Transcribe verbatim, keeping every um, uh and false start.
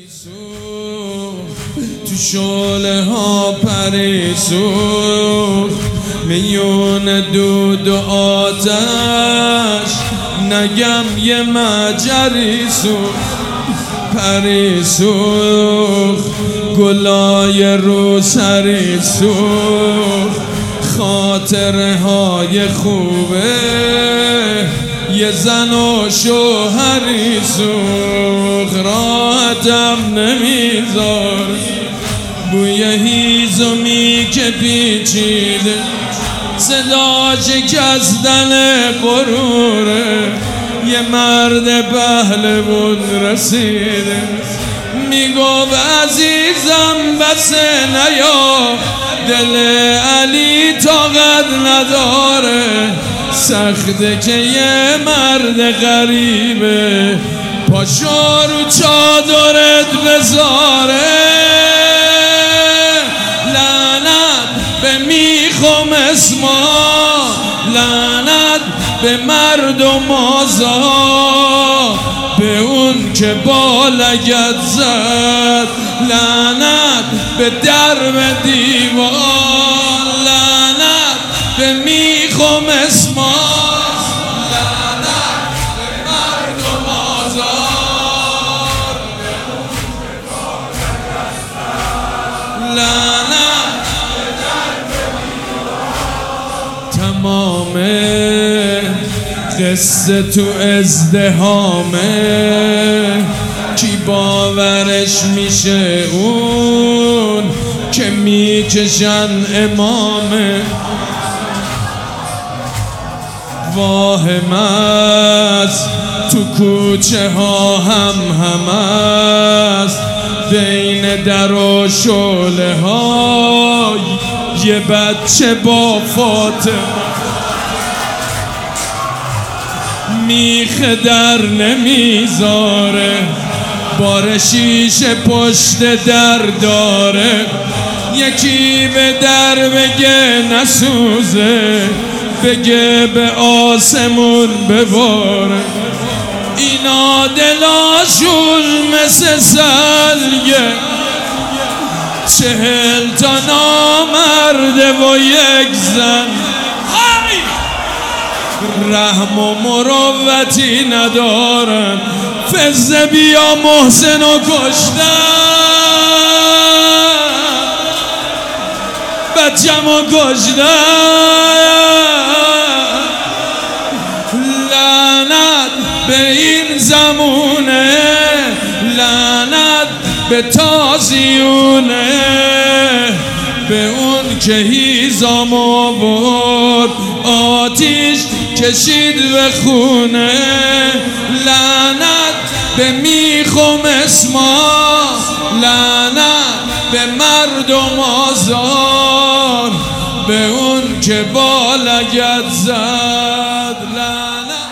تو شعله ها پریسوخ میون دود و آتش نگم یه مجری سوخ پریسوخ گلای رو سری سوخ خاطره های خوبه یه زن و شوهری سوخ راحتم نمیذار بوی هیزمی که پیچیده صدا شکستن غروره یه مرد پهلوون رسیده میگو عزیزم بس نیا دل علی طاقت نداره سخته که یه مرد غریبه پاشو رو چادرت بذاره لعنت به میخوام اسما لعنت به مردم آزار به اون که با لگد زد لعنت به درب دیوار لعنت به میخوام اسما لعنت به مردم آزار لعنت به درب دیوار تمام قصه تو ازدهامه کی باورش میشه اون که میکشن امامه واهم است تو کوچه ها هم هم است بین در و شعله ها یه بچه با فاطمه میخ در نمیذاره بار شیشه پشت در داره یکی به در بگه نسوزه بگه به آسمون بباره اینا دلاشون مثل سلگه چهل تا نامرده و یک زن رحم و مروتی ندارن فزه بیا محسن و کشتن بچم و کشتن لعنت به این زمونه لعنت به تازیونه به اون که هیزم آورد آتیش کشید به خونه لعنت به میخوام اسما لعنت به مردم آزار به اون که با لگد زد لعنت